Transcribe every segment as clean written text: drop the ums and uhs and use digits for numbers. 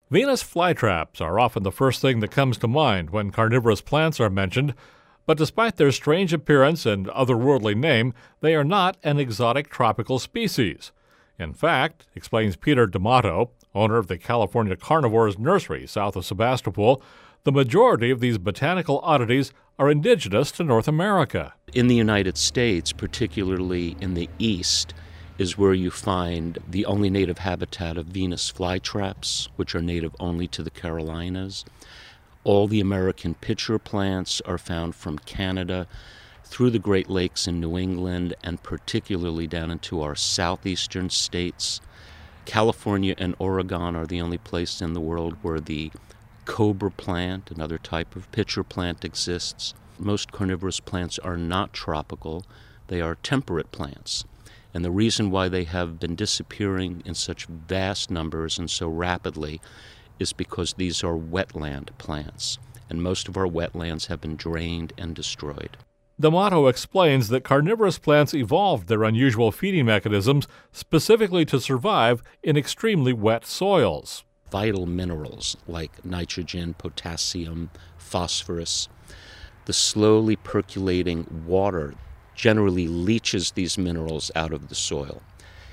Venus flytraps are often the first thing that comes to mind when carnivorous plants are mentioned, but despite their strange appearance and otherworldly name, they are not an exotic tropical species. In fact, explains Peter D'Amato, owner of the California Carnivores Nursery south of Sebastopol, the majority of these botanical oddities are indigenous to North America. In the United States, particularly in the east, is where you find the only native habitat of Venus flytraps, which are native only to the Carolinas. All the American pitcher plants are found from Canada through the Great Lakes in New England and particularly down into our southeastern states. California and Oregon are the only place in the world where the cobra plant, another type of pitcher plant, exists. Most carnivorous plants are not tropical. They are temperate plants. And the reason why they have been disappearing in such vast numbers and so rapidly is because these are wetland plants, and most of our wetlands have been drained and destroyed. D'Amato explains that carnivorous plants evolved their unusual feeding mechanisms specifically to survive in extremely wet soils. Vital minerals like nitrogen, potassium, phosphorus, the slowly percolating water generally leaches these minerals out of the soil.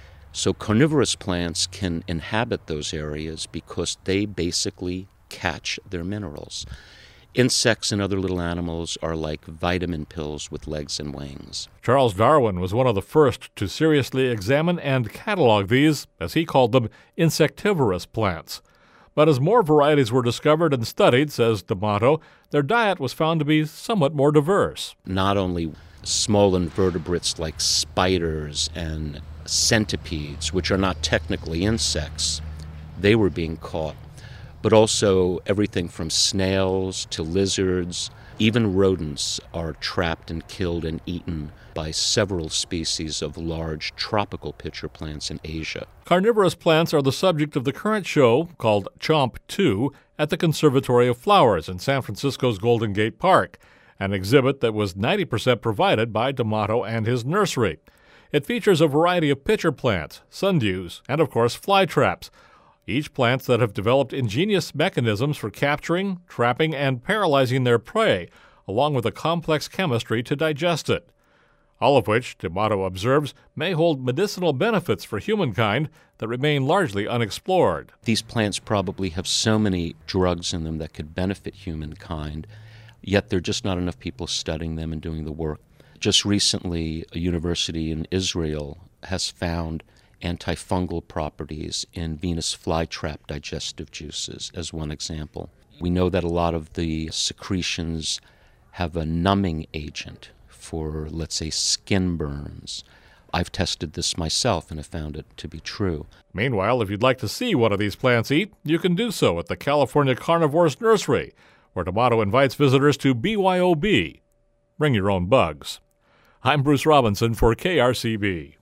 So carnivorous plants can inhabit those areas because they basically catch their minerals. Insects and other little animals are like vitamin pills with legs and wings. Charles Darwin was one of the first to seriously examine and catalog these, as he called them, insectivorous plants. But as more varieties were discovered and studied, says D'Amato, their diet was found to be somewhat more diverse. Not only small invertebrates like spiders and centipedes, which are not technically insects, they were being caught, but also everything from snails to lizards. Even rodents are trapped and killed and eaten by several species of large tropical pitcher plants in Asia. Carnivorous plants are the subject of the current show, called Chomp 2, at the Conservatory of Flowers in San Francisco's Golden Gate Park, an exhibit that was 90% provided by D'Amato and his nursery. It features a variety of pitcher plants, sundews, and of course flytraps, each plants that have developed ingenious mechanisms for capturing, trapping, and paralyzing their prey, along with a complex chemistry to digest it. All of which, D'Amato observes, may hold medicinal benefits for humankind that remain largely unexplored. These plants probably have so many drugs in them that could benefit humankind, yet there are just not enough people studying them and doing the work. Just recently, a university in Israel has found antifungal properties in Venus flytrap digestive juices, as one example. We know that a lot of the secretions have a numbing agent for, let's say, skin burns. I've tested this myself and have found it to be true. Meanwhile, if you'd like to see one of these plants eat, you can do so at the California Carnivores Nursery, where D'Amato invites visitors to BYOB. Bring your own bugs. I'm Bruce Robinson for KRCB.